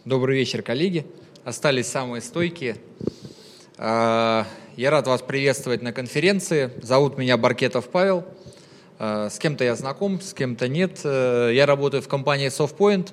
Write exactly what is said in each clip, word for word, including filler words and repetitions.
Добрый вечер, коллеги. Остались самые стойкие. Я рад вас приветствовать на конференции. Зовут меня Баркетов Павел. С кем-то я знаком, с кем-то нет. Я работаю в компании SoftPoint.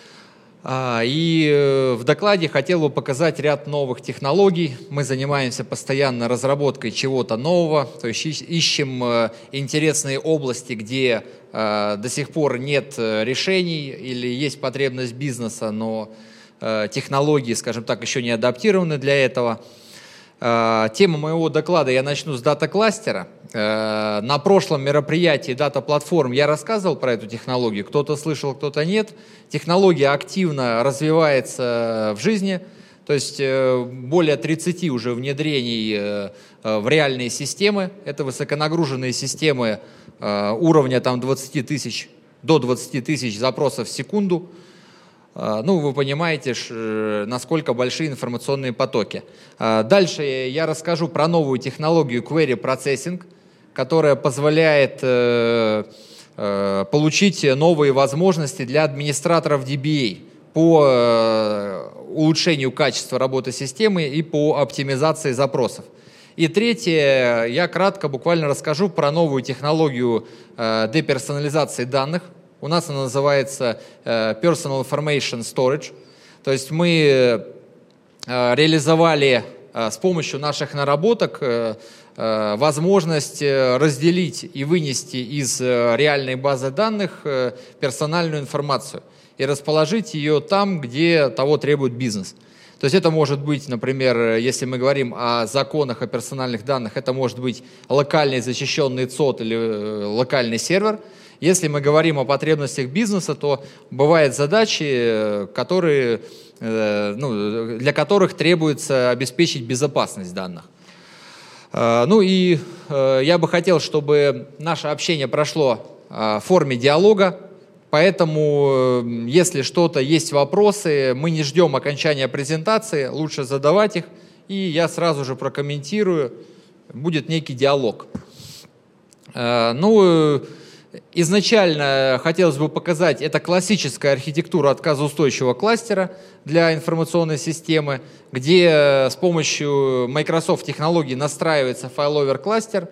И в докладе хотел бы показать ряд новых технологий. Мы занимаемся постоянно разработкой чего-то нового, то есть ищем интересные области, где до сих пор нет решений или есть потребность бизнеса, но технологии, скажем так, еще не адаптированы для этого. Тема моего доклада, я начну с дата-кластера. На прошлом мероприятии Data Platform я рассказывал про эту технологию. Кто-то слышал, кто-то нет. Технология активно развивается в жизни. То есть более тридцати уже внедрений в реальные системы. Это высоконагруженные системы уровня там, двадцати тысяч, до двадцати тысяч запросов в секунду. Ну, вы понимаете, насколько большие информационные потоки. Дальше я расскажу про новую технологию Query Processing, которая позволяет получить новые возможности для администраторов ди би эй по улучшению качества работы системы и по оптимизации запросов. И третье, я кратко буквально расскажу про новую технологию деперсонализации данных. У нас она называется Personal Information Storage. То есть мы реализовали с помощью наших наработок возможность разделить и вынести из реальной базы данных персональную информацию и расположить ее там, где того требует бизнес. То есть это может быть, например, если мы говорим о законах о персональных данных, это может быть локальный защищенный цод или локальный сервер. Если мы говорим о потребностях бизнеса, то бывают задачи, которые, ну, для которых требуется обеспечить безопасность данных. Ну и я бы хотел, чтобы наше общение прошло в форме диалога, поэтому если что-то есть вопросы, мы не ждем окончания презентации, лучше задавать их, и я сразу же прокомментирую, будет некий диалог. Ну, изначально хотелось бы показать, это классическая архитектура отказоустойчивого кластера для информационной системы, где с помощью Microsoft технологий настраивается failover кластер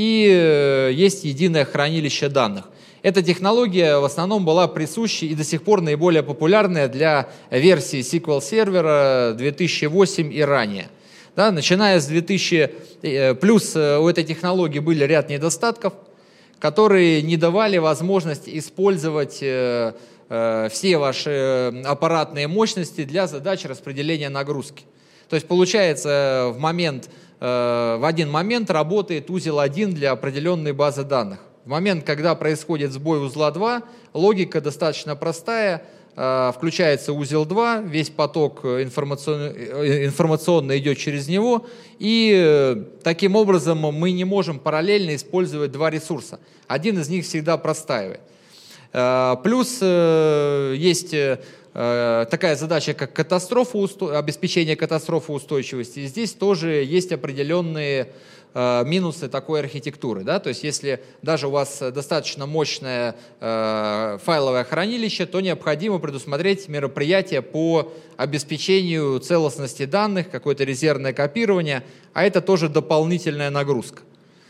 и есть единое хранилище данных. Эта технология в основном была присуща и до сих пор наиболее популярная для версии эс ку эль сервера две тысячи восемь и ранее. Да, начиная с двухтысячного, плюс у этой технологии были ряд недостатков, которые не давали возможность использовать э, э, все ваши аппаратные мощности для задач распределения нагрузки. То есть получается, в, момент, э, в один момент работает узел один для определенной базы данных. В момент, когда происходит сбой узла два, логика достаточно простая. Э, включается узел два, весь поток информационный, информационно идет через него, и э, таким образом мы не можем параллельно использовать два ресурса. Один из них всегда простаивает. Э, плюс э, есть э, такая задача, как катастрофа, обеспечение катастрофоустойчивости. И здесь тоже есть определенные э, минусы такой архитектуры. Да? То есть если даже у вас достаточно мощное э, файловое хранилище, то необходимо предусмотреть мероприятия по обеспечению целостности данных, какое-то резервное копирование, а это тоже дополнительная нагрузка.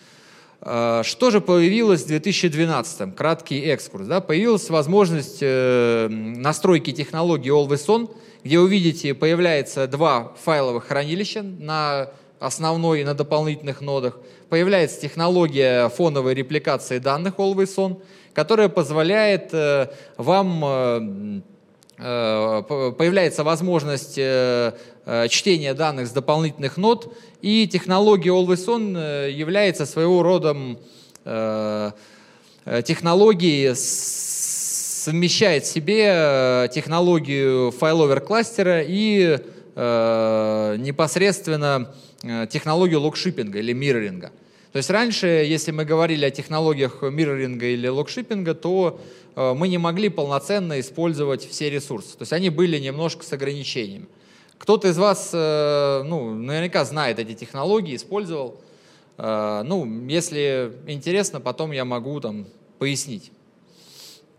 Что же появилось в две тысячи двенадцатом? Краткий экскурс. Да? Появилась возможность э, настройки технологии Always On, где вы видите, появляется два файловых хранилища на основной и на дополнительных нодах. Появляется технология фоновой репликации данных Always On, которая позволяет э, вам... Э, появляется возможность чтения данных с дополнительных нод, и технология Always On является своего рода технологией, совмещает в себе технологию failover кластера и непосредственно технологию логшиппинга или мирроринга. То есть раньше, если мы говорили о технологиях мирроринга или логшиппинга, то мы не могли полноценно использовать все ресурсы. То есть они были немножко с ограничениями. Кто-то из вас, ну, наверняка знает эти технологии, использовал. Ну, если интересно, потом я могу там пояснить.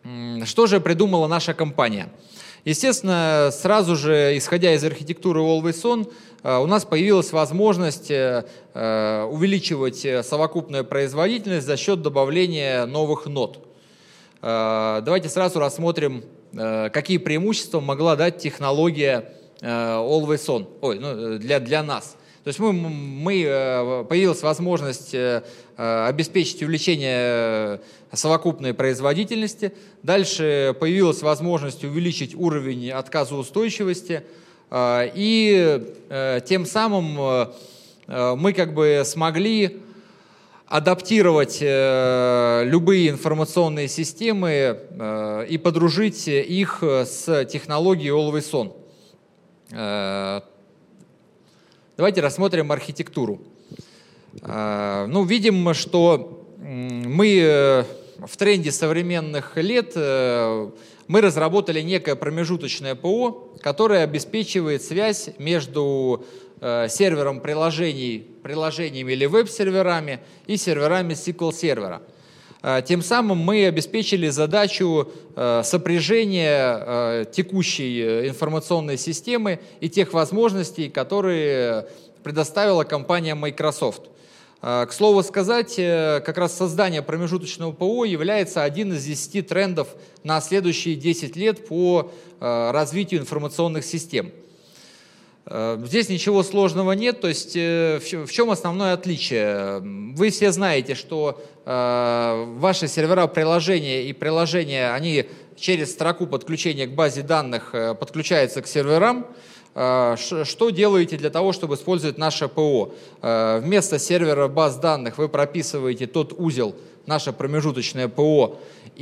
Что же придумала наша компания? Естественно, сразу же, исходя из архитектуры Always On, у нас появилась возможность увеличивать совокупную производительность за счет добавления новых нод. Давайте сразу рассмотрим, какие преимущества могла дать технология Always On Ой, ну, для, для нас. То есть мы, мы, появилась возможность обеспечить увеличение совокупной производительности. Дальше появилась возможность увеличить уровень отказоустойчивости. И тем самым мы как бы смогли адаптировать любые информационные системы и подружить их с технологией Always On. Давайте рассмотрим архитектуру. Ну, видим, что мы в тренде современных лет мы разработали некое промежуточное ПО, которое обеспечивает связь между сервером приложений, приложениями или веб-серверами и серверами эс ку эль-сервера. Тем самым мы обеспечили задачу сопряжения текущей информационной системы и тех возможностей, которые предоставила компания Microsoft. К слову сказать, как раз создание промежуточного ПО является один из десяти трендов на следующие десять лет по развитию информационных систем. Здесь ничего сложного нет, то есть в чем основное отличие? Вы все знаете, что ваши сервера приложения и приложения, они через строку подключения к базе данных подключаются к серверам. Что делаете для того, чтобы использовать наше ПО? Вместо сервера баз данных вы прописываете тот узел, наше промежуточное ПО,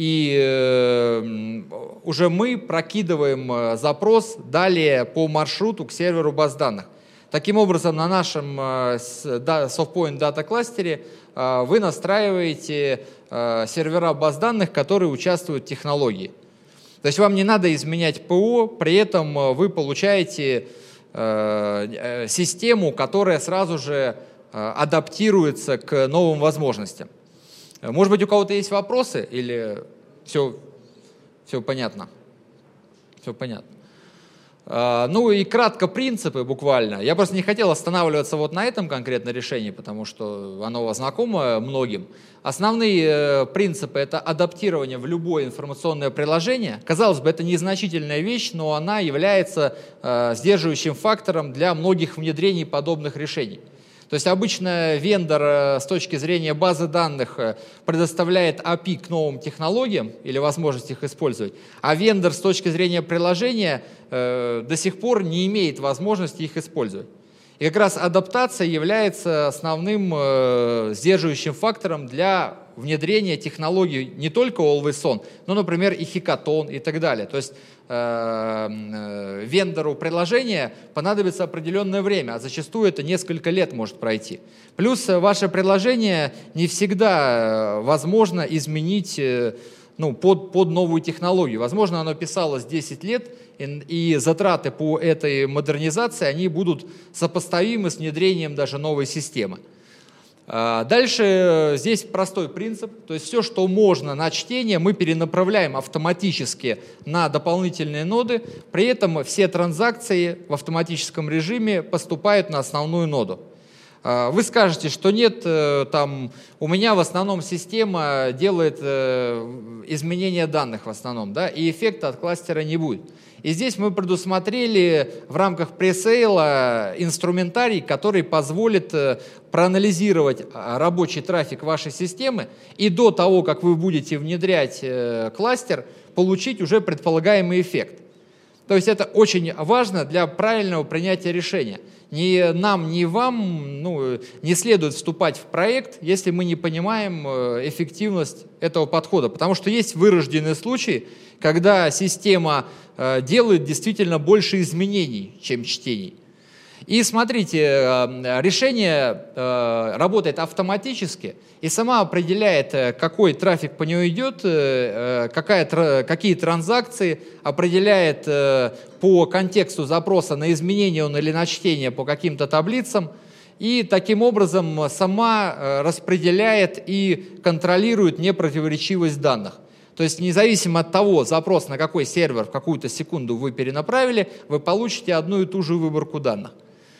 и уже мы прокидываем запрос далее по маршруту к серверу баз данных. Таким образом, на нашем SoftPoint Data кластере вы настраиваете сервера баз данных, которые участвуют в технологии. То есть вам не надо изменять ПО, при этом вы получаете э, систему, которая сразу же э, адаптируется к новым возможностям. Может быть, у кого-то есть вопросы или все, все понятно? Все понятно. Э, ну и кратко принципы буквально. Я просто не хотел останавливаться вот на этом конкретном решении, потому что оно знакомо многим. Основные принципы – это адаптирование в любое информационное приложение. Казалось бы, это незначительная вещь, но она является э, сдерживающим фактором для многих внедрений подобных решений. То есть обычно вендор э, с точки зрения базы данных э, предоставляет эй пи ай к новым технологиям или возможность их использовать, а вендор с точки зрения приложения э, до сих пор не имеет возможности их использовать. И как раз адаптация является основным э, сдерживающим фактором для внедрения технологий не только Always On, но, например, и Hackathon и так далее. То есть э, э, вендору приложения понадобится определенное время, а зачастую это несколько лет может пройти. Плюс ваше приложение не всегда возможно изменить э, ну, под, под новую технологию. Возможно, оно писалось десять лет, и, и затраты по этой модернизации они будут сопоставимы с внедрением даже новой системы. А дальше здесь простой принцип, то есть все, что можно на чтение, мы перенаправляем автоматически на дополнительные ноды, при этом все транзакции в автоматическом режиме поступают на основную ноду. Вы скажете, что нет, там, у меня в основном система делает изменения данных в основном, да, и эффекта от кластера не будет. И здесь мы предусмотрели в рамках пресейла инструментарий, который позволит проанализировать рабочий трафик вашей системы и до того, как вы будете внедрять кластер, получить уже предполагаемый эффект. То есть это очень важно для правильного принятия решения. Ни нам, ни вам ну, не следует вступать в проект, если мы не понимаем эффективность этого подхода. Потому что есть вырожденные случаи, когда система делает действительно больше изменений, чем чтений. И смотрите, решение работает автоматически и сама определяет, какой трафик по нему идет, какая, какие транзакции, определяет по контексту запроса на изменение он или на чтение по каким-то таблицам, и таким образом сама распределяет и контролирует непротиворечивость данных. То есть независимо от того, запрос на какой сервер в какую-то секунду вы перенаправили, вы получите одну и ту же выборку данных.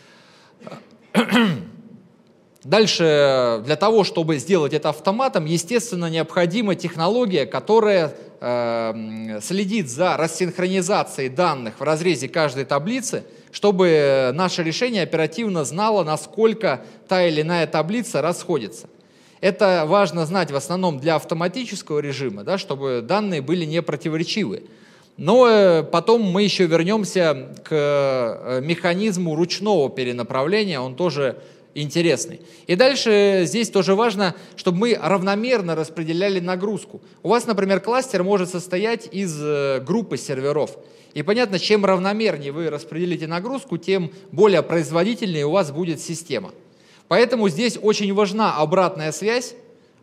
Дальше, для того, чтобы сделать это автоматом, естественно, необходима технология, которая э, следит за рассинхронизацией данных в разрезе каждой таблицы, чтобы наше решение оперативно знало, насколько та или иная таблица расходится. Это важно знать в основном для автоматического режима, да, чтобы данные были не противоречивы. Но э, потом мы еще вернемся к э, механизму ручного перенаправления, он тоже интересный. И дальше здесь тоже важно, чтобы мы равномерно распределяли нагрузку. У вас, например, кластер может состоять из группы серверов. И понятно, чем равномернее вы распределите нагрузку, тем более производительнее у вас будет система. Поэтому здесь очень важна обратная связь,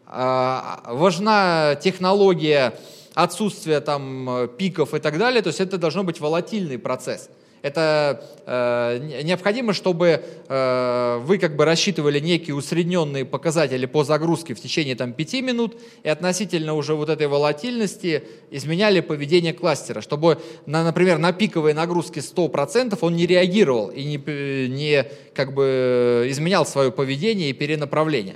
важна технология отсутствия там пиков и так далее. То есть это должно быть волатильный процесс. Это э, необходимо, чтобы э, вы как бы рассчитывали некие усредненные показатели по загрузке в течение там, пяти минут и относительно уже вот этой волатильности изменяли поведение кластера, чтобы, на, например, на пиковой нагрузке сто процентов он не реагировал и не, не как бы изменял свое поведение и перенаправление.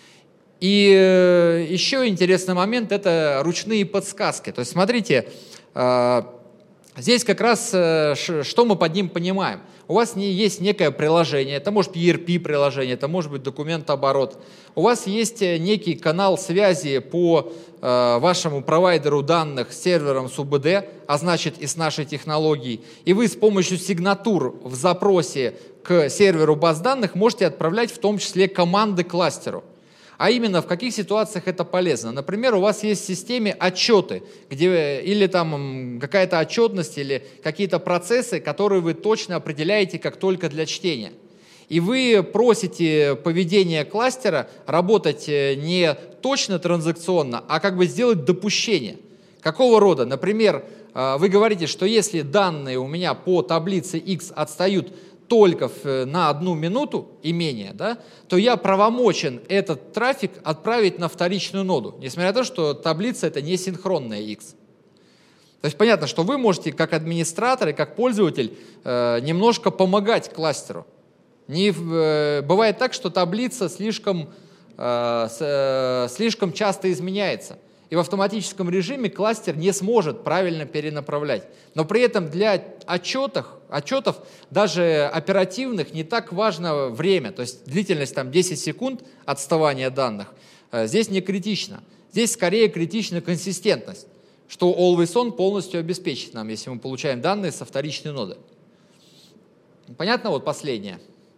И э, еще интересный момент – это ручные подсказки. То есть смотрите, э, здесь как раз что мы под ним понимаем. У вас есть некое приложение, это может быть и эр пи-приложение, это может быть документооборот. У вас есть некий канал связи по э, вашему провайдеру данных с сервером эс ю би ди, а значит и с нашей технологией. И вы с помощью сигнатур в запросе к серверу баз данных можете отправлять в том числе команды кластеру. А именно, в каких ситуациях это полезно? Например, у вас есть в системе отчеты, где, или там какая-то отчетность, или какие-то процессы, которые вы точно определяете как только для чтения. И вы просите поведение кластера работать не точно транзакционно, а как бы сделать допущение. Какого рода? Например, вы говорите, что если данные у меня по таблице X отстают только на одну минуту и менее, да, то я правомочен этот трафик отправить на вторичную ноду, несмотря на то, что таблица это не синхронная X. То есть понятно, что вы можете как администратор и как пользователь э, немножко помогать кластеру. Не, э, бывает так, что таблица слишком, э, с, э, слишком часто изменяется. И в автоматическом режиме кластер не сможет правильно перенаправлять. Но при этом для отчетов, отчетов, даже оперативных, не так важно время. То есть длительность там, десять секунд отставания данных здесь не критично. Здесь скорее критична консистентность, что Always On полностью обеспечит нам, если мы получаем данные со вторичной ноды. Понятно? Вот последнее.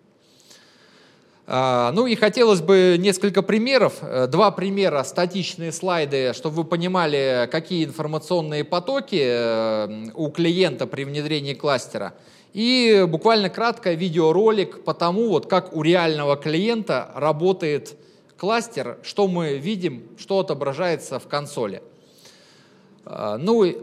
Ну и хотелось бы несколько примеров, два примера, статичные слайды, чтобы вы понимали, какие информационные потоки у клиента при внедрении кластера. И буквально кратко видеоролик по тому, вот как у реального клиента работает кластер, что мы видим, что отображается в консоли. Ну,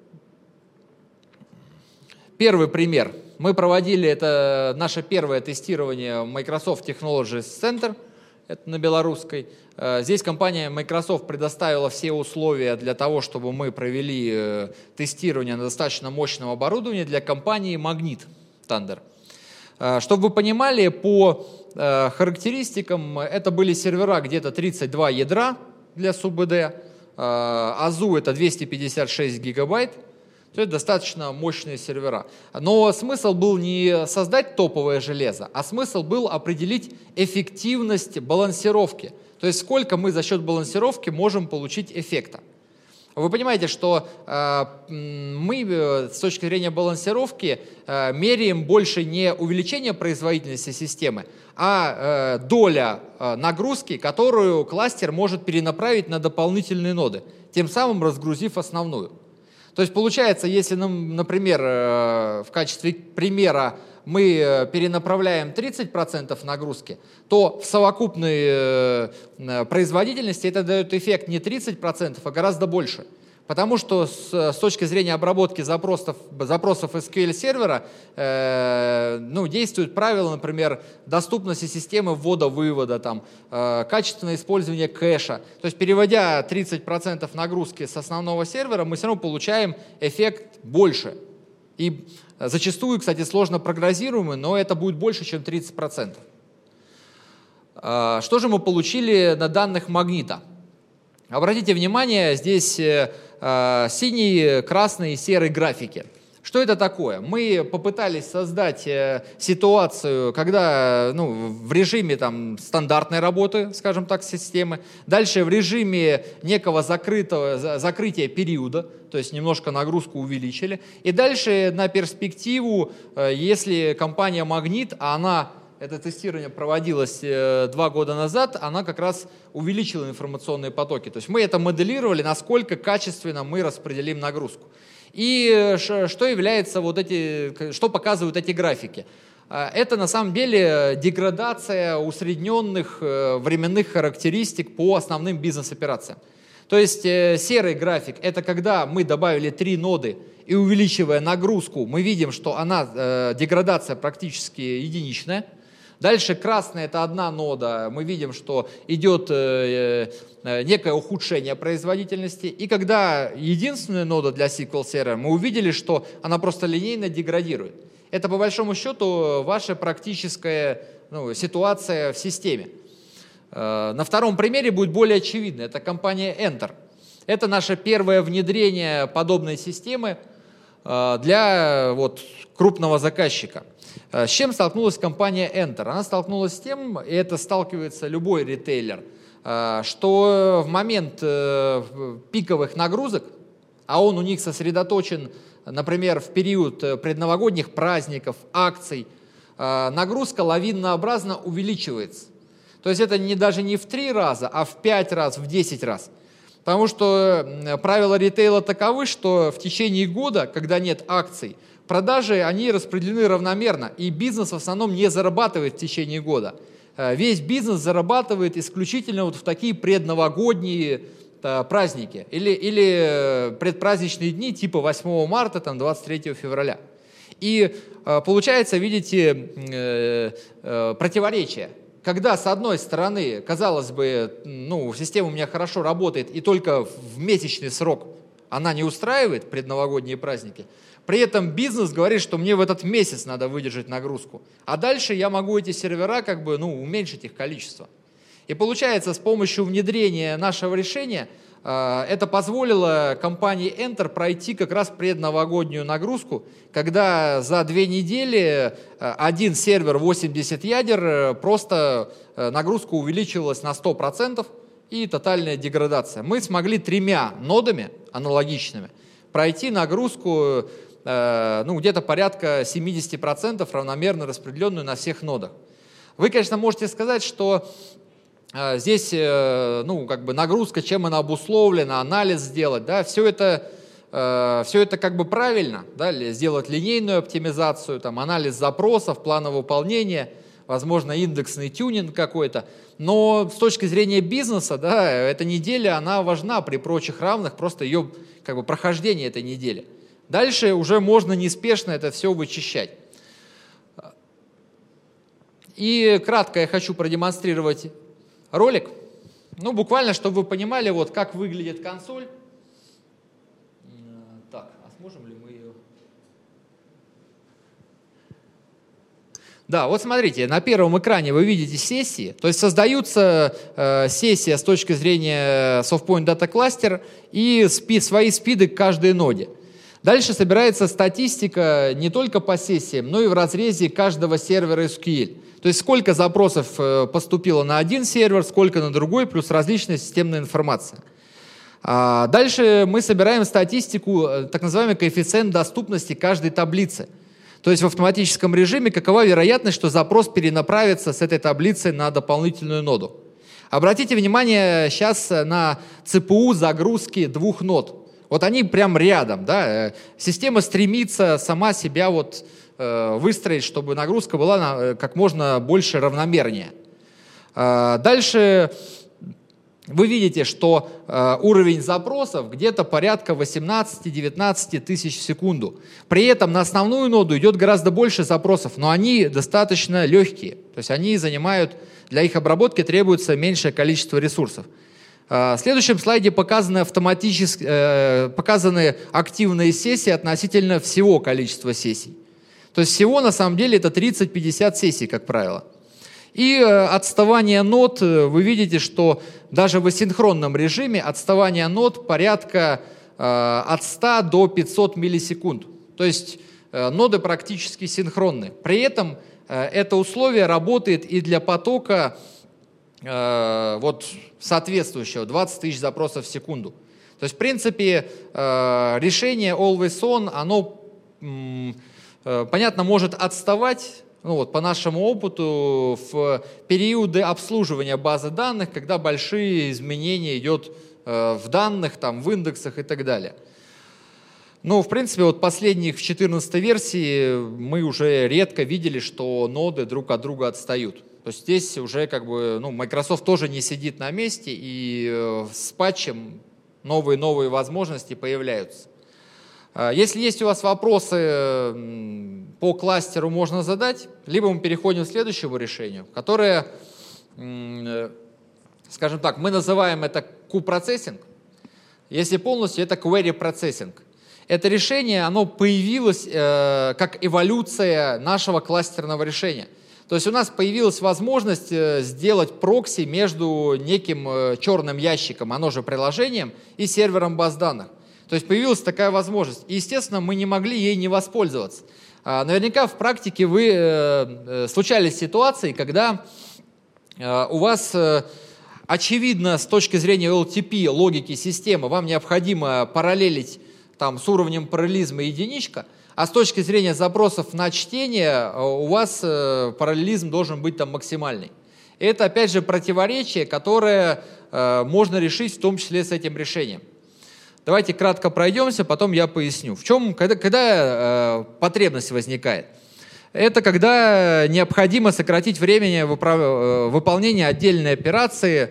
первый пример. Мы проводили, это наше первое тестирование Microsoft Technology Center, это на белорусской. Здесь компания Microsoft предоставила все условия для того, чтобы мы провели тестирование на достаточно мощном оборудовании для компании Magnet Thunder. Чтобы вы понимали, по характеристикам это были сервера где-то тридцать два ядра для эс ю би ди, АЗУ это двести пятьдесят шесть гигабайт. Это достаточно мощные сервера. Но смысл был не создать топовое железо, а смысл был определить эффективность балансировки. То есть сколько мы за счет балансировки можем получить эффекта. Вы понимаете, что э, мы э, с точки зрения балансировки э, меряем больше не увеличение производительности системы, а э, доля э, нагрузки, которую кластер может перенаправить на дополнительные ноды, тем самым разгрузив основную. То есть получается, если, например, в качестве примера мы перенаправляем тридцать процентов нагрузки, то в совокупной производительности это дает эффект не тридцать процентов, а гораздо больше. Потому что с, с точки зрения обработки запросов, запросов эс ку эль-сервера э, ну, действуют правила, например, доступности системы ввода-вывода, там, э, качественное использование кэша. То есть переводя тридцать процентов нагрузки с основного сервера, мы все равно получаем эффект больше. И зачастую, кстати, сложно прогнозируемый, но это будет больше, чем тридцать процентов. Э, что же мы получили на данных Магнита? Обратите внимание, здесь э, синий, красный и серый графики. Что это такое? Мы попытались создать э, ситуацию, когда ну, в режиме там, стандартной работы, скажем так, системы, дальше в режиме некого закрытого, за, закрытия периода, то есть немножко нагрузку увеличили, и дальше на перспективу, э, если компания Магнит, а она... Это тестирование проводилось два года назад, она как раз увеличила информационные потоки. То есть мы это моделировали, насколько качественно мы распределим нагрузку. И что является вот эти, что показывают эти графики? Это на самом деле деградация усредненных временных характеристик по основным бизнес-операциям. То есть серый график – это когда мы добавили три ноды, и увеличивая нагрузку, мы видим, что она, деградация практически единичная. Дальше красный – это одна нода, мы видим, что идет э, э, некое ухудшение производительности. И когда единственная нода для эс ку эль-сервера, мы увидели, что она просто линейно деградирует. Это по большому счету ваша практическая ну, ситуация в системе. Э, на втором примере будет более очевидно. Это компания Enter. Это наше первое внедрение подобной системы э, для вот, крупного заказчика. С чем столкнулась компания Enter? Она столкнулась с тем, и это сталкивается любой ритейлер, что в момент пиковых нагрузок, а он у них сосредоточен, например, в период предновогодних праздников, акций, нагрузка лавинообразно увеличивается. То есть это не, даже не в три раза, а в пять раз, в десять раз. Потому что правила ритейла таковы, что в течение года, когда нет акций, продажи, они распределены равномерно, и бизнес в основном не зарабатывает в течение года. Весь бизнес зарабатывает исключительно вот в такие предновогодние праздники или, или предпраздничные дни типа восьмого марта, там, двадцать третьего февраля. И получается, видите, противоречие. Когда, с одной стороны, казалось бы, ну, система у меня хорошо работает, и только в месячный срок она не устраивает предновогодние праздники, при этом бизнес говорит, что мне в этот месяц надо выдержать нагрузку, а дальше я могу эти сервера как бы, ну, уменьшить их количество. И получается, с помощью внедрения нашего решения э, это позволило компании Enter пройти как раз предновогоднюю нагрузку, когда за две недели э, один сервер восемьдесят ядер, э, просто э, нагрузка увеличилась на сто процентов и тотальная деградация. Мы смогли тремя нодами аналогичными пройти нагрузку э, ну, где-то порядка семьдесят процентов равномерно распределенную на всех нодах. Вы, конечно, можете сказать, что здесь, ну, как бы нагрузка, чем она обусловлена, анализ сделать, да, все это, все это как бы правильно, да, сделать линейную оптимизацию, там, анализ запросов, плана выполнения, возможно, индексный тюнинг какой-то, но с точки зрения бизнеса, да, эта неделя, она важна при прочих равных, просто ее, как бы, прохождение этой недели. Дальше уже можно неспешно это все вычищать. И кратко я хочу продемонстрировать ролик, ну, буквально, чтобы вы понимали, вот, как выглядит консоль. Так, а сможем ли мы ее... Да, вот смотрите, на первом экране вы видите сессии, то есть создаются э, сессия с точки зрения SoftPoint Data Cluster и спи, свои спиды к каждой ноде. Дальше собирается статистика не только по сессиям, но и в разрезе каждого сервера эс ку эль. То есть сколько запросов поступило на один сервер, сколько на другой, плюс различная системная информация. Дальше мы собираем статистику, так называемый коэффициент доступности каждой таблицы. То есть в автоматическом режиме какова вероятность, что запрос перенаправится с этой таблицы на дополнительную ноду. Обратите внимание сейчас на цэ пэ у загрузки двух нод. Вот они прям рядом, да? Система стремится сама себя вот выстроить, чтобы нагрузка была как можно больше равномернее. Дальше вы видите, что э, уровень запросов где-то порядка восемнадцать-девятнадцать тысяч в секунду. При этом на основную ноду идет гораздо больше запросов, но они достаточно легкие. То есть они занимают, для их обработки требуется меньшее количество ресурсов. Э, в следующем слайде показаны, автоматически, э, показаны активные сессии относительно всего количества сессий. То есть всего на самом деле это тридцать-пятьдесят сессий, как правило. И отставание нод, вы видите, что даже в асинхронном режиме отставание нод порядка э, от ста до пятисот миллисекунд. То есть э, ноды практически синхронны. При этом э, это условие работает и для потока э, вот, соответствующего двадцать тысяч запросов в секунду. То есть в принципе э, решение Always On, оно, э, понятно, может отставать. Ну вот, по нашему опыту, в периоды обслуживания базы данных, когда большие изменения идут э, в данных, там, в индексах и так далее. Но, в принципе, вот последних в четырнадцатой версии мы уже редко видели, что ноды друг от друга отстают. То есть здесь уже как бы, ну, Microsoft тоже не сидит на месте, и э, с патчем новые-новые возможности появляются. Если есть у вас вопросы по кластеру, можно задать, либо мы переходим к следующему решению, которое, скажем так, мы называем это Q-процессинг. Если полностью, это Query Processing. Это решение, оно появилось э, как эволюция нашего кластерного решения. То есть у нас появилась возможность сделать прокси между неким э, черным ящиком, оно же приложением, и сервером баз данных. То есть появилась такая возможность. И, естественно, мы не могли ей не воспользоваться. А, наверняка в практике вы э, случались ситуации, когда э, у вас э, очевидно с точки зрения эл ти пи логики системы вам необходимо параллелить там, с уровнем параллелизма единичка, а с точки зрения запросов на чтение у вас э, параллелизм должен быть там максимальный. И это, опять же, противоречие, которое э, можно решить в том числе с этим решением. Давайте кратко пройдемся, потом я поясню. В чем, когда, когда э, потребность возникает? Это когда необходимо сократить время выправ... выполнения отдельной операции,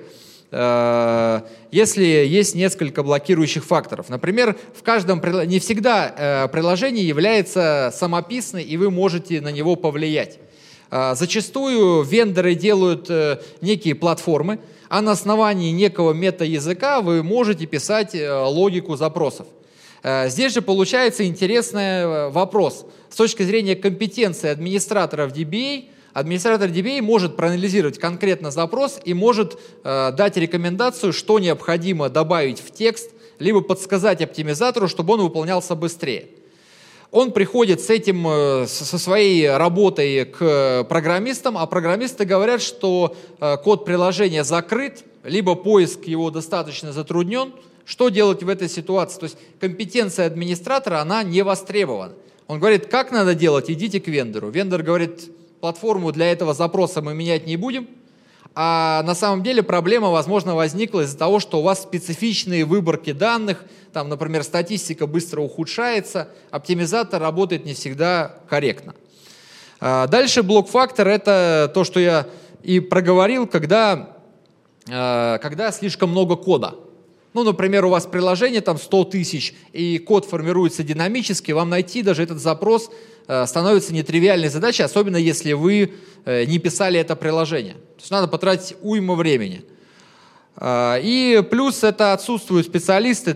э, если есть несколько блокирующих факторов. Например, в каждом не всегда э, приложение является самописной, и вы можете на него повлиять. Э, зачастую вендоры делают э, некие платформы, а на основании некого мета-языка вы можете писать логику запросов. Здесь же получается интересный вопрос. С точки зрения компетенции администратора в ди би эй, администратор ди би эй может проанализировать конкретно запрос и может дать рекомендацию, что необходимо добавить в текст, либо подсказать оптимизатору, чтобы он выполнялся быстрее. Он приходит с этим, со своей работой к программистам, а программисты говорят, что код приложения закрыт, либо поиск его достаточно затруднен. Что делать в этой ситуации? То есть компетенция администратора, она не востребована. Он говорит, как надо делать, идите к вендору. Вендор говорит, платформу для этого запроса мы менять не будем. А на самом деле проблема, возможно, возникла из-за того, что у вас специфичные выборки данных, там, например, статистика быстро ухудшается, оптимизатор работает не всегда корректно. Дальше блок-фактор – это то, что я и проговорил, когда, когда слишком много кода. Ну, например, у вас приложение там сто тысяч, и код формируется динамически, вам найти даже этот запрос становится нетривиальной задачей, особенно если вы не писали это приложение. То есть надо потратить уйму времени. И плюс это отсутствуют специалисты,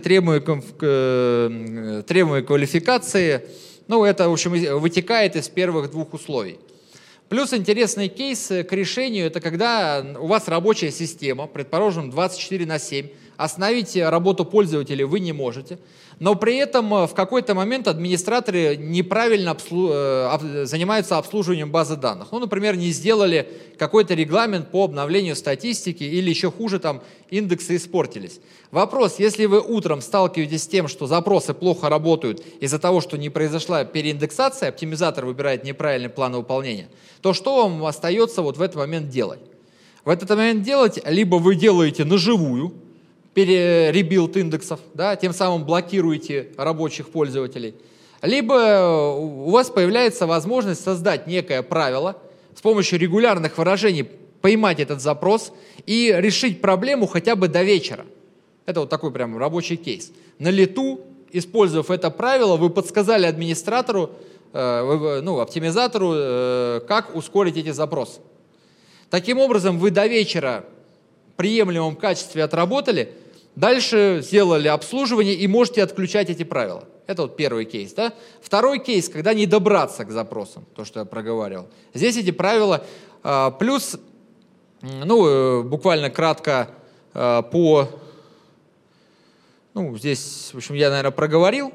требуемые, требуемые квалификации. Ну, это, в общем, вытекает из первых двух условий. Плюс интересный кейс к решению – это когда у вас рабочая система, предположим, двадцать четыре на семь, остановить работу пользователя вы не можете, но при этом в какой-то момент администраторы неправильно обслу... занимаются обслуживанием базы данных. Ну, например, не сделали какой-то регламент по обновлению статистики или еще хуже, там, индексы испортились. Вопрос, если вы утром сталкиваетесь с тем, что запросы плохо работают из-за того, что не произошла переиндексация, оптимизатор выбирает неправильный план выполнения, то что вам остается вот в этот момент делать? В этот момент делать либо вы делаете наживую, переребилд индексов, да, тем самым блокируете рабочих пользователей, либо у вас появляется возможность создать некое правило, с помощью регулярных выражений поймать этот запрос и решить проблему хотя бы до вечера. Это вот такой прям рабочий кейс. На лету, использовав это правило, вы подсказали администратору, э, ну, оптимизатору, э, как ускорить эти запросы. Таким образом, вы до вечера в приемлемом качестве отработали, дальше сделали обслуживание и можете отключать эти правила. Это вот первый кейс. Да? Второй кейс, когда не добраться к запросам, то, что я проговаривал. Здесь эти правила, э, плюс, ну, э, буквально кратко э, по... Ну, здесь, в общем, я, наверное, проговорил.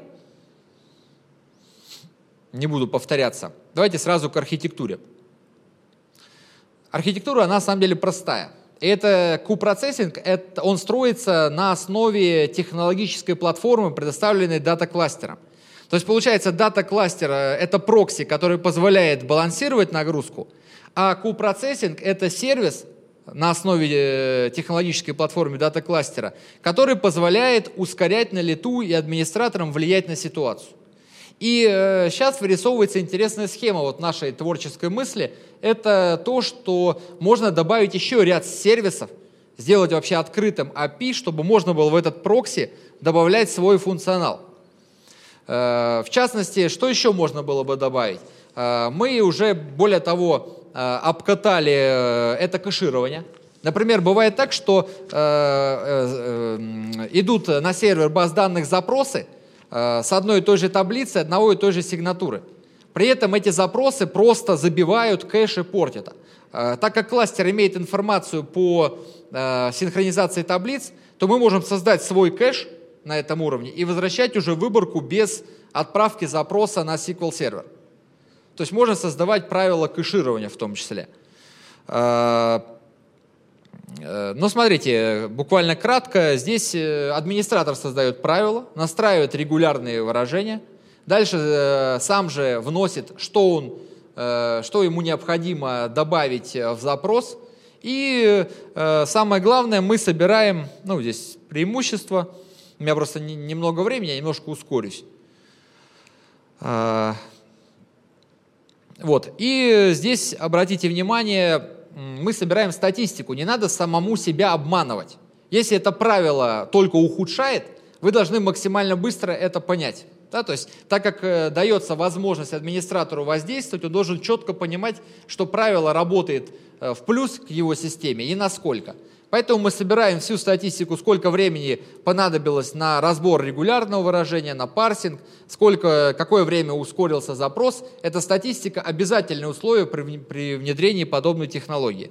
Не буду повторяться. Давайте сразу к архитектуре. Архитектура, она на самом деле простая. Это Q-процессинг, это, он строится на основе технологической платформы, предоставленной дата-кластером. То есть, получается, дата-кластер – это прокси, который позволяет балансировать нагрузку, а Q-процессинг – это сервис, на основе технологической платформы дата-кластера, который позволяет ускорять на лету и администраторам влиять на ситуацию. И э, сейчас вырисовывается интересная схема вот нашей творческой мысли. Это то, что можно добавить еще ряд сервисов, сделать вообще открытым эй пи ай, чтобы можно было в этот прокси добавлять свой функционал. Э, в частности, что еще можно было бы добавить? Э, мы уже, более того, обкатали это кэширование. Например, бывает так, что э, э, э, идут на сервер баз данных запросы э, с одной и той же таблицы, одного и той же сигнатуры. При этом эти запросы просто забивают кэш и портят. Э, так как кластер имеет информацию по э, синхронизации таблиц, то мы можем создать свой кэш на этом уровне и возвращать уже выборку без отправки запроса на эс ку эль-сервер. То есть можно создавать правила кэширования в том числе. Но смотрите, буквально кратко, здесь администратор создает правила, настраивает регулярные выражения, дальше сам же вносит, что, он, что ему необходимо добавить в запрос. И самое главное, мы собираем, ну здесь преимущество, у меня просто немного времени, я немножко ускорюсь. Вот. И здесь, обратите внимание, мы собираем статистику. Не надо самому себя обманывать. Если это правило только ухудшает, вы должны максимально быстро это понять. Да? То есть, так как э, дается возможность администратору воздействовать, он должен четко понимать, что правило работает э, в плюс к его системе и насколько. Поэтому мы собираем всю статистику, сколько времени понадобилось на разбор регулярного выражения, на парсинг, сколько, какое время ускорился запрос. Эта статистика – обязательное условие при, при внедрении подобной технологии.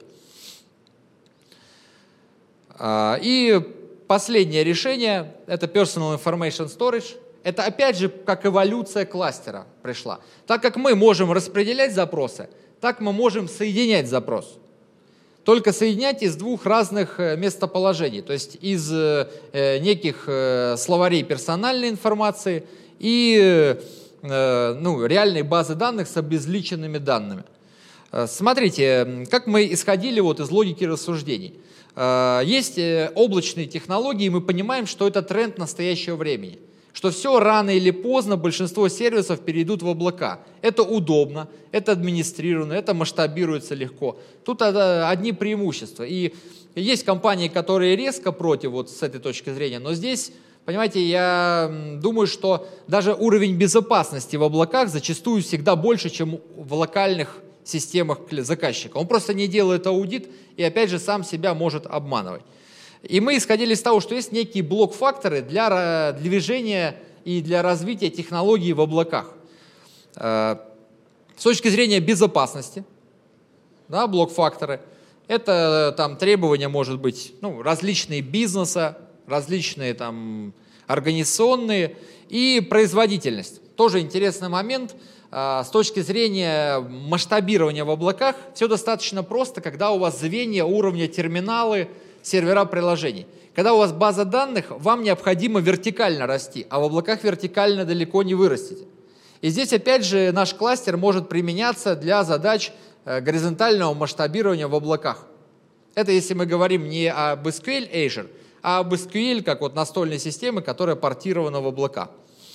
И последнее решение – это Personal Information Storage. Это опять же как эволюция кластера пришла. Так как мы можем распределять запросы, так мы можем соединять запрос. Только соединять из двух разных местоположений, то есть из э, неких э, словарей персональной информации и э, ну, реальной базы данных с обезличенными данными. Смотрите, как мы исходили вот из логики рассуждений. Э, есть облачные технологии, и мы понимаем, что это тренд настоящего времени. Что все рано или поздно большинство сервисов перейдут в облака. Это удобно, это администрировано, это масштабируется легко. Тут одни преимущества. И есть компании, которые резко против вот с этой точки зрения, но здесь, понимаете, я думаю, что даже уровень безопасности в облаках зачастую всегда больше, чем в локальных системах заказчика. Он просто не делает аудит и опять же сам себя может обманывать. И мы исходили из того, что есть некие блок-факторы для движения и для развития технологий в облаках. С точки зрения безопасности, да, блок-факторы, это там требования, может быть, ну, различные бизнеса, различные там организационные и производительность. Тоже интересный момент. С точки зрения масштабирования в облаках все достаточно просто, когда у вас звенья уровня терминалы, сервера приложений. Когда у вас база данных, вам необходимо вертикально расти, а в облаках вертикально далеко не вырастете. И здесь опять же наш кластер может применяться для задач горизонтального масштабирования в облаках. Это если мы говорим не об эс ку эль Azure, а об эс ку эль как вот настольной системы, которая портирована в облака.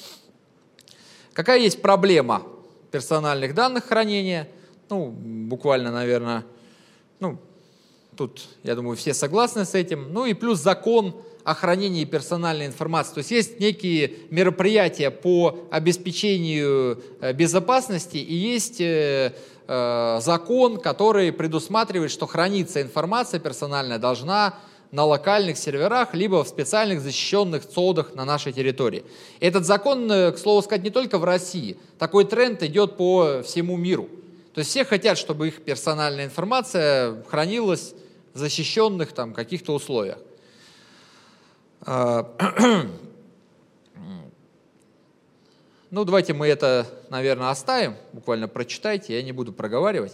Какая есть проблема персональных данных хранения? Ну, буквально, наверное, ну, Тут, я думаю, все согласны с этим. Ну и плюс закон о хранении персональной информации. То есть есть некие мероприятия по обеспечению безопасности и есть закон, который предусматривает, что храниться информация персональная должна на локальных серверах, либо в специальных защищенных цодах на нашей территории. Этот закон, к слову сказать, не только в России. Такой тренд идет по всему миру. То есть все хотят, чтобы их персональная информация хранилась в защищенных там каких-то условиях. Ну, давайте мы это, наверное, оставим, буквально прочитайте, я не буду проговаривать.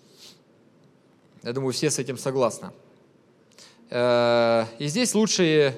Я думаю, все с этим согласны. И здесь лучше,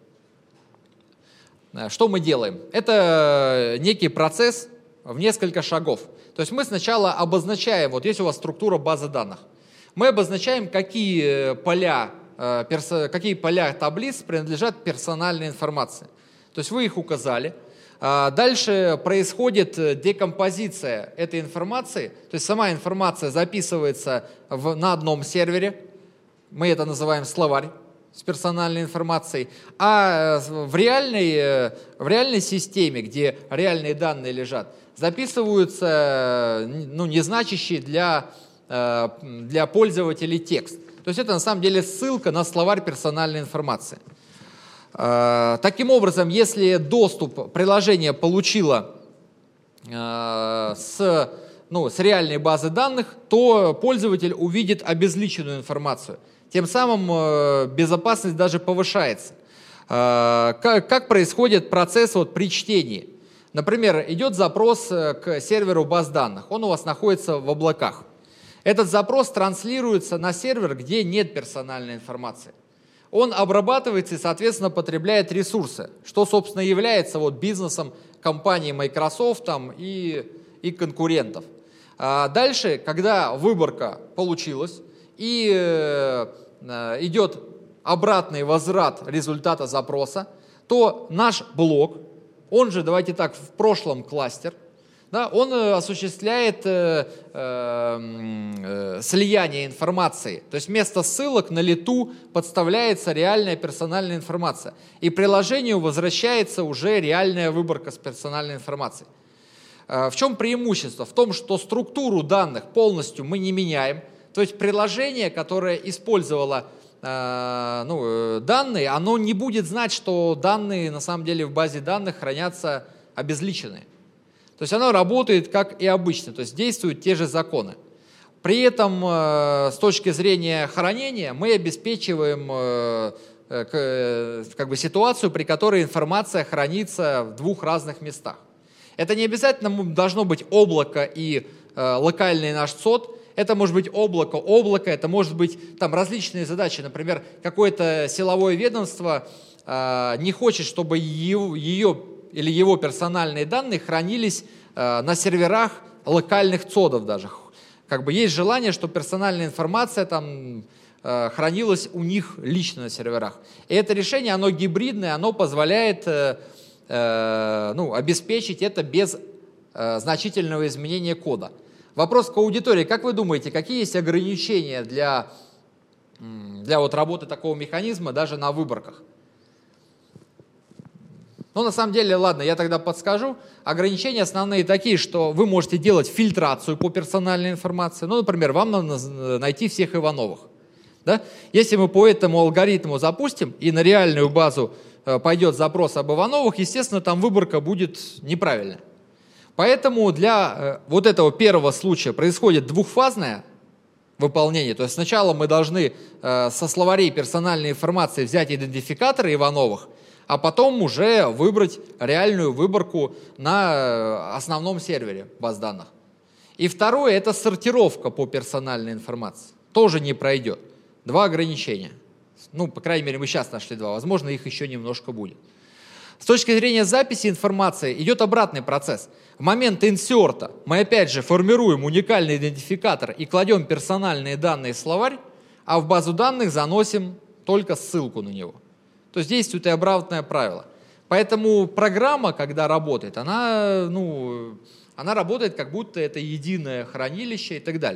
что мы делаем? Это некий процесс в несколько шагов. То есть мы сначала обозначаем, вот есть у вас структура базы данных, мы обозначаем, какие поля, какие поля таблиц принадлежат персональной информации. То есть вы их указали. Дальше происходит декомпозиция этой информации, то есть сама информация записывается в, на одном сервере, мы это называем словарь с персональной информацией, а в реальной, в реальной системе, где реальные данные лежат, записываются ну, незначащие для, для пользователей текст. То есть это на самом деле ссылка на словарь персональной информации. Таким образом, если доступ приложение получило с, ну, с реальной базы данных, то пользователь увидит обезличенную информацию. Тем самым безопасность даже повышается. Как, как происходит процесс вот при чтении? Например, идет запрос к серверу баз данных, он у вас находится в облаках. Этот запрос транслируется на сервер, где нет персональной информации. Он обрабатывается и, соответственно, потребляет ресурсы, что, собственно, является вот бизнесом компании Microsoft там, и, и конкурентов. А дальше, когда выборка получилась и э, идет обратный возврат результата запроса, то наш блок, он же, давайте так, в прошлом кластер, да, он осуществляет э, э, слияние информации. То есть вместо ссылок на лету подставляется реальная персональная информация. И приложению возвращается уже реальная выборка с персональной информацией. Э, в чем преимущество? В том, что структуру данных полностью мы не меняем. То есть приложение, которое использовало э, ну, данные, оно не будет знать, что данные на самом деле в базе данных хранятся обезличенные. То есть оно работает как и обычно, то есть действуют те же законы. При этом э, с точки зрения хранения мы обеспечиваем э, э, как бы ситуацию, при которой информация хранится в двух разных местах. Это не обязательно должно быть облако и э, локальный наш цод. Это может быть облако, облако, это может быть там различные задачи. Например, какое-то силовое ведомство э, не хочет, чтобы ее, ее или его персональные данные хранились э, на серверах локальных цодов даже. Как бы есть желание, чтобы персональная информация там э, хранилась у них лично на серверах. И это решение, оно гибридное, оно позволяет э, э, ну, обеспечить это без э, значительного изменения кода. Вопрос к аудитории. Как вы думаете, какие есть ограничения для, для вот работы такого механизма даже на выборках? Ну, на самом деле, ладно, я тогда подскажу. Ограничения основные такие, что вы можете делать фильтрацию по персональной информации. Ну, например, вам надо найти всех Ивановых. Да? Если мы по этому алгоритму запустим, и на реальную базу пойдет запрос об Ивановых, естественно, там выборка будет неправильная. Поэтому для вот этого первого случая происходит двухфазное выполнение. То есть сначала мы должны со словарей персональной информации взять идентификаторы Ивановых, а потом уже выбрать реальную выборку на основном сервере баз данных. И второе – это сортировка по персональной информации. Тоже не пройдет. Два ограничения. Ну, по крайней мере, мы сейчас нашли два. Возможно, их еще немножко будет. С точки зрения записи информации идет обратный процесс. В момент инсерта мы опять же формируем уникальный идентификатор и кладем персональные данные в словарь, а в базу данных заносим только ссылку на него. То есть действует и обратное правило. Поэтому программа, когда работает, она, ну, она работает как будто это единое хранилище и так далее.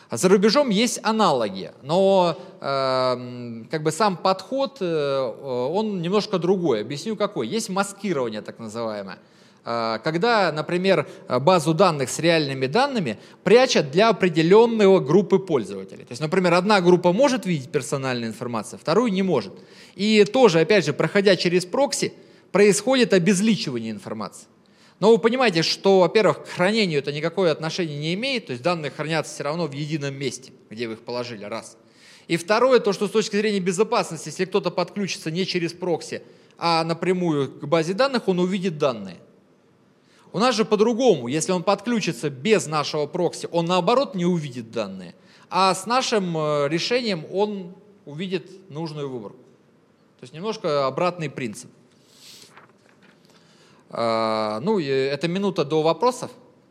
А за рубежом есть аналоги, но э, как бы сам подход, э, он немножко другой. Объясню какой. Есть маскирование так называемое. Э, когда, например, базу данных с реальными данными прячут для определенной группы пользователей. То есть, например, одна группа может видеть персональную информацию, вторую не может. И тоже, опять же, проходя через прокси, происходит обезличивание информации. Но вы понимаете, что, во-первых, к хранению это никакое отношение не имеет, то есть данные хранятся все равно в едином месте, где вы их положили, раз. И второе, то, что с точки зрения безопасности, если кто-то подключится не через прокси, а напрямую к базе данных, он увидит данные. У нас же по-другому, если он подключится без нашего прокси, он наоборот не увидит данные, а с нашим решением он увидит нужную выборку. То есть немножко обратный принцип. Ну, это минута до вопросов.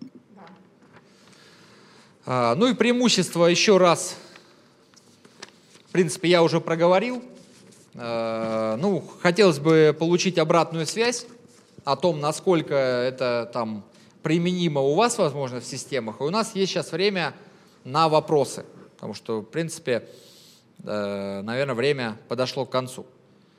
Да. Ну и преимущество еще раз, в принципе, я уже проговорил. Ну, хотелось бы получить обратную связь о том, насколько это там применимо у вас, возможно, в системах. И у нас есть сейчас время на вопросы, потому что, в принципе, наверное, время подошло к концу.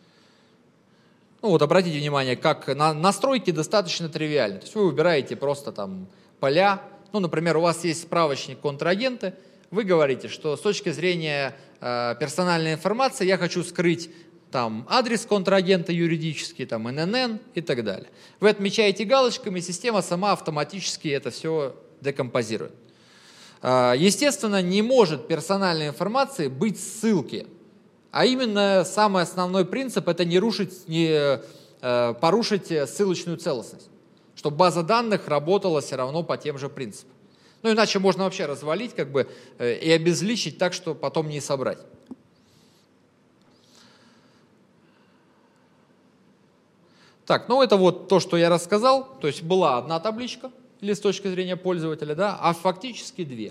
Ну вот обратите внимание, как на, настройки достаточно тривиальны. То есть вы выбираете просто там поля. Ну, например, у вас есть справочник контрагенты. Вы говорите, что с точки зрения э, персональной информации я хочу скрыть там адрес контрагента юридический, там эн эн эн и так далее. Вы отмечаете галочками, система сама автоматически это все декомпозирует. Э, естественно, не может персональной информации быть ссылки. А именно самый основной принцип – это не, рушить, не э, порушить ссылочную целостность, чтобы база данных работала все равно по тем же принципам. Ну, иначе можно вообще развалить как бы, э, и обезличить так, что потом не собрать. Так, ну это вот то, что я рассказал. То есть была одна табличка, или с точки зрения пользователя, да, а фактически две.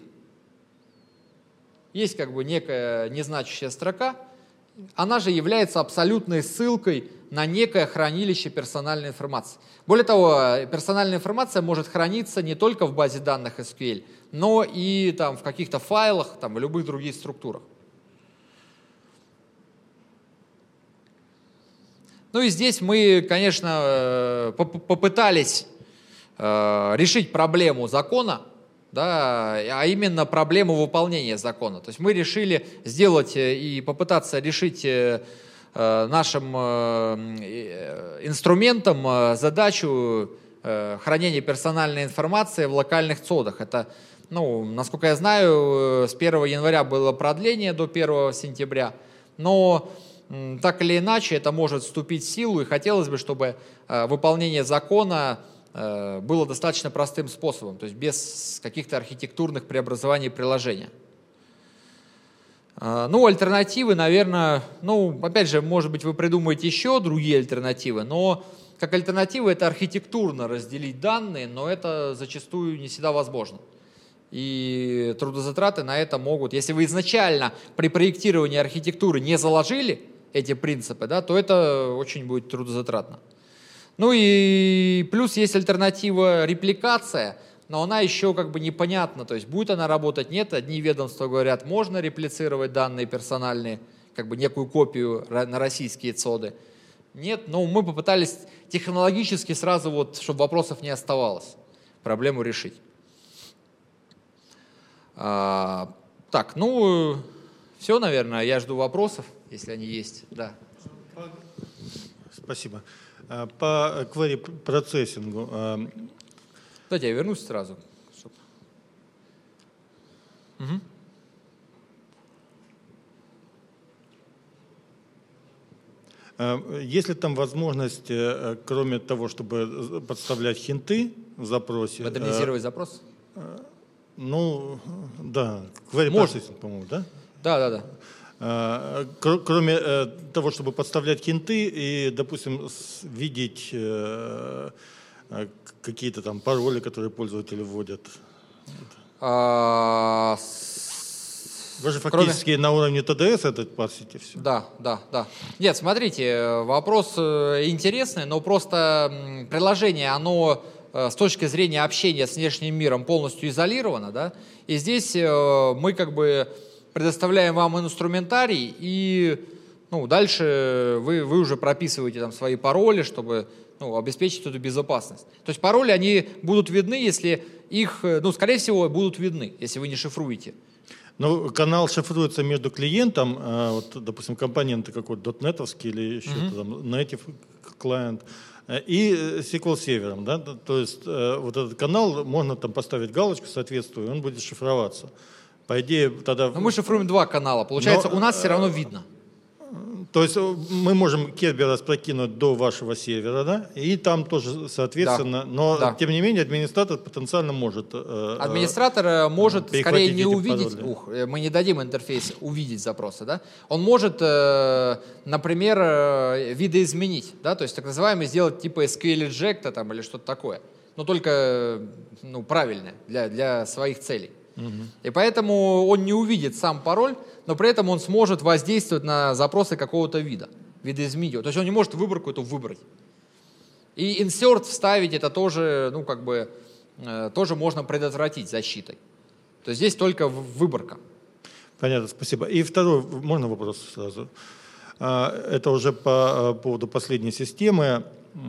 Есть как бы некая незначащая строка. Она же является абсолютной ссылкой на некое хранилище персональной информации. Более того, персональная информация может храниться не только в базе данных эс кью эль, но и там, в каких-то файлах, там, в любых других структурах. Ну и здесь мы, конечно, попытались решить проблему закона, да, а именно проблему выполнения закона. То есть мы решили сделать и попытаться решить нашим инструментом задачу хранения персональной информации в локальных цодах. Это, ну, насколько я знаю, с первого января было продление до первого сентября, но так или иначе это может вступить в силу, и хотелось бы, чтобы выполнение закона было достаточно простым способом, то есть без каких-то архитектурных преобразований приложения. Ну, альтернативы, наверное, ну, опять же, может быть, вы придумаете еще другие альтернативы, но как альтернатива это архитектурно разделить данные, но это зачастую не всегда возможно. И трудозатраты на это могут, если вы изначально при проектировании архитектуры не заложили эти принципы, да, то это очень будет трудозатратно. Ну и плюс есть альтернатива репликация, но она еще как бы непонятна, то есть будет она работать, нет. Одни ведомства говорят, можно реплицировать данные персональные, как бы некую копию на российские цоды. Нет, но мы попытались технологически сразу, вот, чтобы вопросов не оставалось, проблему решить. А, так, ну, все, наверное, я жду вопросов, если они есть. Да. Спасибо. По query-процессингу. Давайте я вернусь сразу. Угу. Есть ли там возможность, кроме того, чтобы подставлять хинты в запросе? Модернизировать запрос? Ну, да. Query-процессинг, по-моему, да? Да, да, да. Кроме того, чтобы подставлять хинты и, допустим, видеть какие-то там пароли, которые пользователи вводят. А, Вы же фактически кроме... на уровне тэ дэ эс это парсите все. Да, да, да. Нет, смотрите, вопрос интересный, но просто приложение, оно с точки зрения общения с внешним миром полностью изолировано, да, и здесь мы как бы предоставляем вам инструментарий, и ну, дальше вы, вы уже прописываете там свои пароли, чтобы ну, обеспечить эту безопасность. То есть пароли, они будут видны, если их, ну, скорее всего, будут видны, если вы не шифруете. Ну, канал шифруется между клиентом, вот, допустим, компоненты какой-то дотнетовский или еще mm-hmm. там native client, и эс ку эль-сервером, да, то есть вот этот канал можно там поставить галочку, соответствует, он будет шифроваться. По идее, тогда... Но мы шифруем два канала, получается, Но, у нас все равно видно. То есть мы можем Кербера прокинуть до вашего сервера, да, и там тоже, соответственно, да. но да. тем не менее администратор потенциально может... Администратор может скорее не увидеть, ух, мы не дадим интерфейс увидеть запросы, да, он может, например, видоизменить, да, то есть так называемый сделать типа эс ку эль-инжекта там или что-то такое, но только ну, правильное для, для своих целей. Угу. И поэтому он не увидит сам пароль, но при этом он сможет воздействовать на запросы какого-то вида, видоизменить. То есть он не может выборку эту выбрать. И insert вставить это тоже, ну, как бы, э, тоже можно предотвратить защитой. То есть здесь только выборка. Понятно, спасибо. И второй, можно вопрос сразу? Это уже по поводу последней системы.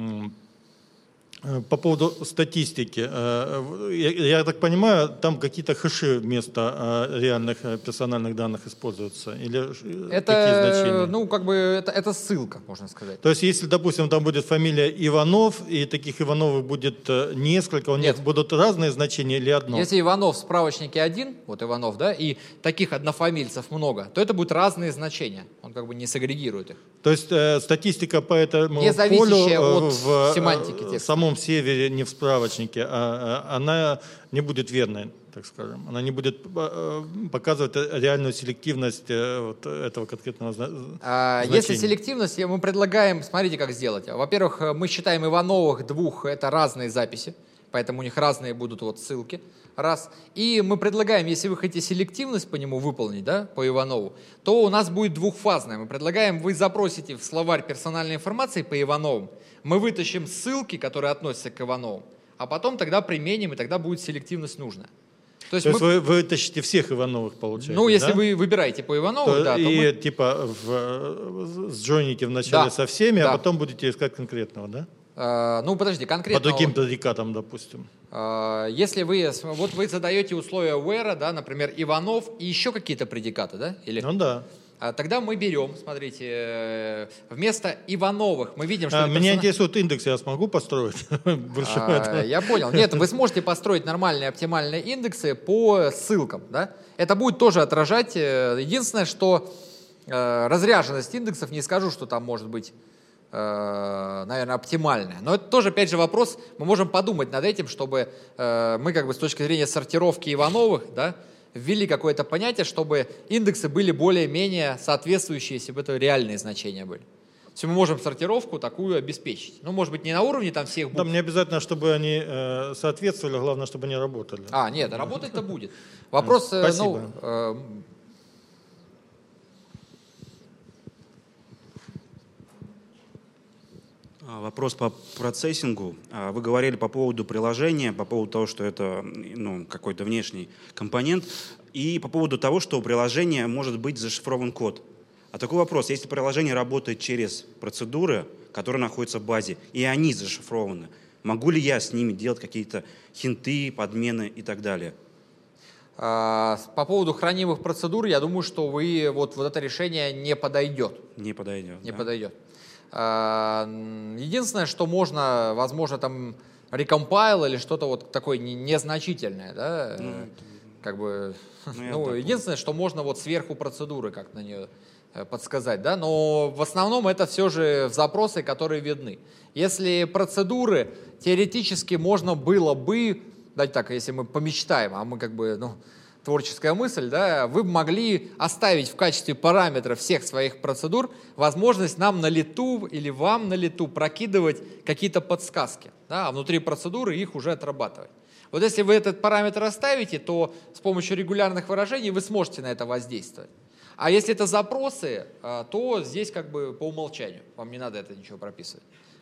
По поводу статистики, я, я так понимаю, там какие-то хэши вместо реальных персональных данных используются? Или это, какие значения? Ну, как бы, это, это ссылка, можно сказать. То есть, если, допустим, там будет фамилия Иванов, и таких Ивановых будет несколько, у них будут разные значения или одно? Если Иванов в справочнике один, вот Иванов, да, и таких однофамильцев много, то это будут разные значения. Он как бы не сегрегирует их. То есть, э, статистика по этому не зависящая полю от в семантики текста. В самом сервере, не в справочнике, а, а она не будет верной, так скажем. Она не будет показывать реальную селективность вот этого конкретного значения. А, если селективность, мы предлагаем, смотрите, как сделать. Во-первых, мы считаем Ивановых двух, это разные записи, поэтому у них разные будут вот ссылки. Раз. И мы предлагаем, если вы хотите селективность по нему выполнить, да, по Иванову, то у нас будет двухфазная. Мы предлагаем, вы запросите в словарь персональной информации по Ивановым, мы вытащим ссылки, которые относятся к Ивановым, а потом тогда применим, и тогда будет селективность нужная. То есть, то есть мы... вы вытащите всех Ивановых, получается? Ну, если да? вы выбираете по Иванову, то, да. И то мы... типа в, сджойните вначале да. со всеми, да. а потом будете искать конкретного, да? Uh, ну, подожди, конкретно... По другим предикатам, допустим. Uh, если вы, вот вы задаете условия where, да, например, Иванов и еще какие-то предикаты, да? Или... Ну да. Uh, тогда мы берем, смотрите, вместо Ивановых мы видим, что... А, меня персона... интересует индекс, я смогу построить? uh, я понял. Нет, вы сможете построить нормальные оптимальные индексы по ссылкам, да? Это будет тоже отражать... Единственное, что uh, разряженность индексов, не скажу, что там может быть... наверное, оптимальная. Но это тоже, опять же, вопрос, мы можем подумать над этим, чтобы э, мы как бы с точки зрения сортировки Ивановых, да, ввели какое-то понятие, чтобы индексы были более-менее соответствующие, если бы это реальные значения были. То есть мы можем сортировку такую обеспечить. Ну, может быть, не на уровне там всех букв. Там не обязательно, чтобы они э, соответствовали, главное, чтобы они работали. А, нет, работать-то будет. Вопрос, э, Спасибо. ну... Э, Вопрос по процессингу. Вы говорили по поводу приложения, по поводу того, что это ну, какой-то внешний компонент, и по поводу того, что у приложения может быть зашифрован код. А такой вопрос, если приложение работает через процедуры, которые находятся в базе, и они зашифрованы, могу ли я с ними делать какие-то хинты, подмены и так далее? По поводу хранимых процедур, я думаю, что вы, вот, вот это решение не подойдет. Не подойдет. Не да? подойдет. Единственное, что можно, возможно, там рекомпайл или что-то вот такое незначительное, да, ну, как бы, ну, ну единственное, что можно вот сверху процедуры как на нее подсказать, да, но в основном это все же запросы, которые видны. Если процедуры теоретически можно было бы, давайте так, если мы помечтаем, а мы как бы, ну, творческая мысль, да, вы могли оставить в качестве параметра всех своих процедур возможность нам на лету или вам на лету прокидывать какие-то подсказки, да, а внутри процедуры их уже отрабатывать. Вот если вы этот параметр оставите, то с помощью регулярных выражений вы сможете на это воздействовать. А если это запросы, то здесь как бы по умолчанию, вам не надо это ничего прописывать.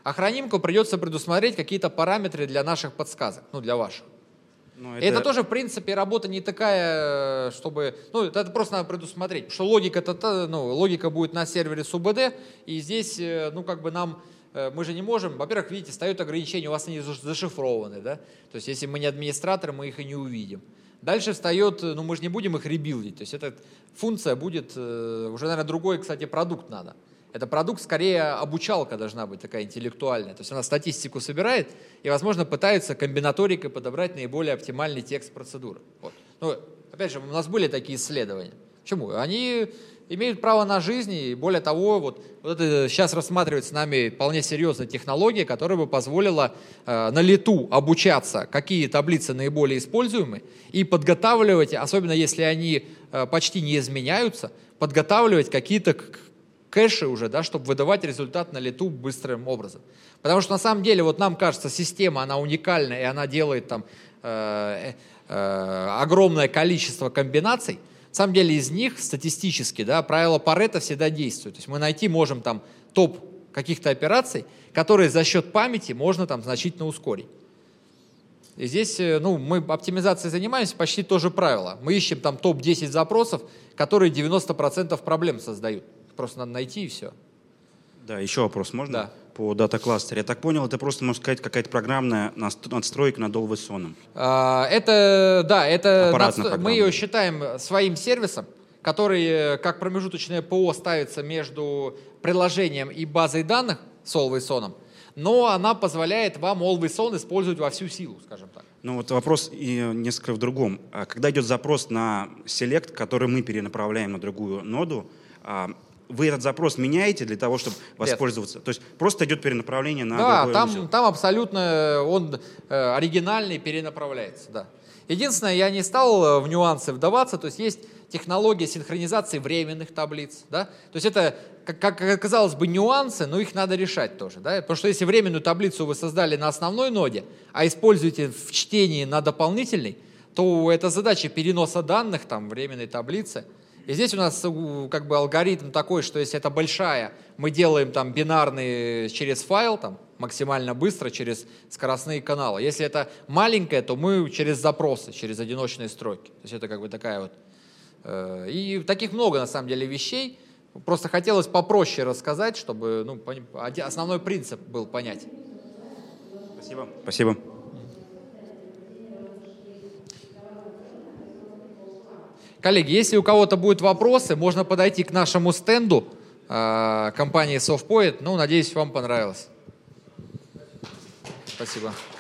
Охранимку придется предусмотреть какие-то параметры для наших подсказок, ну, для ваших. Ну, это... это тоже, в принципе, работа не такая, чтобы... Ну, это просто надо предусмотреть, потому что логика, это, ну, логика будет на сервере СУБД, и здесь, ну, как бы нам... Мы же не можем... Во-первых, видите, встают ограничения, у вас они зашифрованы, да? То есть, если мы не администраторы, мы их и не увидим. Дальше встает... Ну, мы же не будем их ребилдить, то есть, эта функция будет... Уже, наверное, другой, кстати, продукт надо. Это продукт, скорее, обучалка должна быть такая интеллектуальная. То есть она статистику собирает и, возможно, пытается комбинаторикой подобрать наиболее оптимальный текст процедуры. Вот. Ну, опять же, у нас были такие исследования. Почему? Они имеют право на жизнь, и более того, вот, вот это сейчас рассматривается нами вполне серьезная технология, которая бы позволила э, на лету обучаться, какие таблицы наиболее используемы, и подготавливать, особенно если они э, почти не изменяются, подготавливать какие-то кэши уже, да, чтобы выдавать результат на лету быстрым образом. Потому что на самом деле вот нам кажется, система, она уникальная, и она делает там э, э, огромное количество комбинаций. На самом деле из них статистически, да, правило Парето всегда действует. То есть мы найти можем там топ каких-то операций, которые за счет памяти можно там значительно ускорить. И здесь, ну, мы оптимизацией занимаемся, почти то же правило. Мы ищем там топ десять запросов, которые девяносто процентов проблем создают. Просто надо найти и все. Да, еще вопрос можно? Да. По дата-кластеру. Я так понял, это просто, можно сказать, какая-то программная надстройка над Always-On. А, это, да, это надстро... мы ее считаем своим сервисом, который как промежуточное ПО ставится между приложением и базой данных с Always-On, но она позволяет вам Always-On использовать во всю силу, скажем так. Ну вот вопрос и несколько в другом. Когда идет запрос на Select, который мы перенаправляем на другую ноду, вы этот запрос меняете для того, чтобы воспользоваться? Нет. То есть просто идет перенаправление на да, другой там, узел? там абсолютно он э, оригинальный, перенаправляется, да. Единственное, я не стал в нюансы вдаваться, то есть есть технология синхронизации временных таблиц, да, то есть это, как, как казалось бы, нюансы, но их надо решать тоже, да, потому что если временную таблицу вы создали на основной ноде, а используете в чтении на дополнительной, то это задача переноса данных, там, временной таблицы. И здесь у нас как бы алгоритм такой, что если это большая, мы делаем там бинарный через файл, там, максимально быстро, через скоростные каналы. Если это маленькая, то мы через запросы, через одиночные строки. То есть это как бы такая вот... Э, и таких много на самом деле вещей. Просто хотелось попроще рассказать, чтобы ну, основной принцип был понятен. Спасибо. Спасибо. Коллеги, если у кого-то будут вопросы, можно подойти к нашему стенду э, компании SoftPoint. Ну, надеюсь, вам понравилось. Спасибо.